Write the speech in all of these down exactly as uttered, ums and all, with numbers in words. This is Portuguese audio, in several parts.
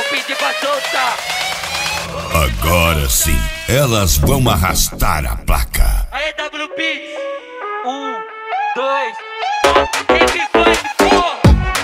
pedir pra soltar. Agora sim, elas vão arrastar a placa. Aí, W P, um, dois, quem que foi que for?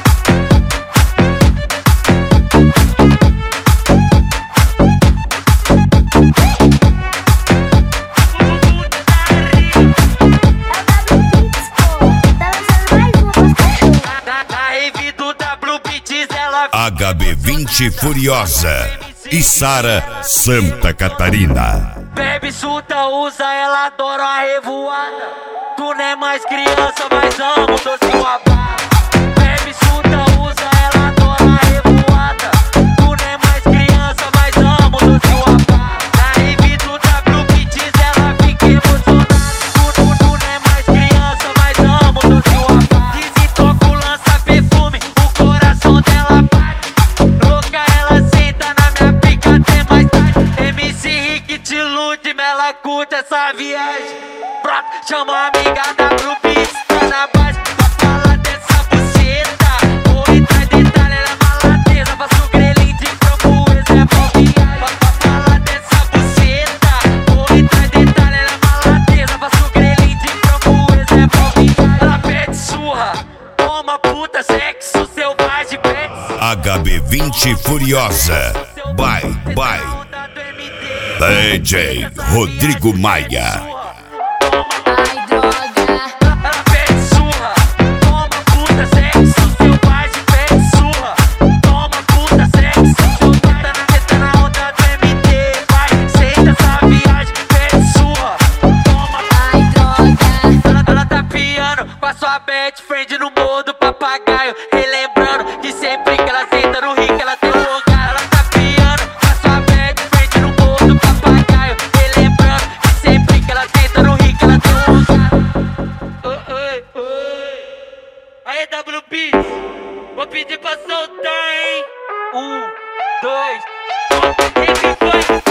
H B vinte Furiosa e Sara Santa Catarina. Bebe, suta, usa, ela adora a revoada. Tu não é mais criança, mas amo doce com a barra. Bebe, suta, usa, ela adora a revoada. Tu não é mais criança, mas amo doce com a barra. Na rave do W Beats ela fica emocionada. Tu, tu, tu não é mais criança, mas amo doce com a barra. Desintoco, lança perfume, o coração dela bate. Louca, ela senta na minha pica até mais tarde. M C Rick te ilude, ela curte essa viagem. Brota, chama a amiga da W Beats, tá na base pra falar dessa buceta. Vou entrar em detalhe, ela é maladeza. Faço o grelhinho de framboesa, é bom viagem. Pra falar dessa buceta. Vou entrar em detalhe, ela é maladeza. Faço o grelhinho de framboesa, é bom viagem. Ela pede surra, toma puta, sexo selvagem, pede. H B vinte Furiosa. Bye, bye. D J Rodrigo Maia. Ai, droga. Ela pede surra, toma puta, sexo selvagem, pede surra. Toma puta, sexo selvagem. Tá na teta na onda do M T, vai, senta essa viagem, pede surra. Toma, ai, droga. Ela, ela tá piando com a sua best friend no morro do papagaio. Relembrando que sempre que ela senta no rio, que ela tem um lugar. Ela tá piando com a sua best friend no morro do papagaio. Relembrando que sempre que ela senta no rio, que ela tem um lugar. Oi, oi, oi. Aí, W P, vou pedir pra soltar, hein? Um, dois, quem que foi?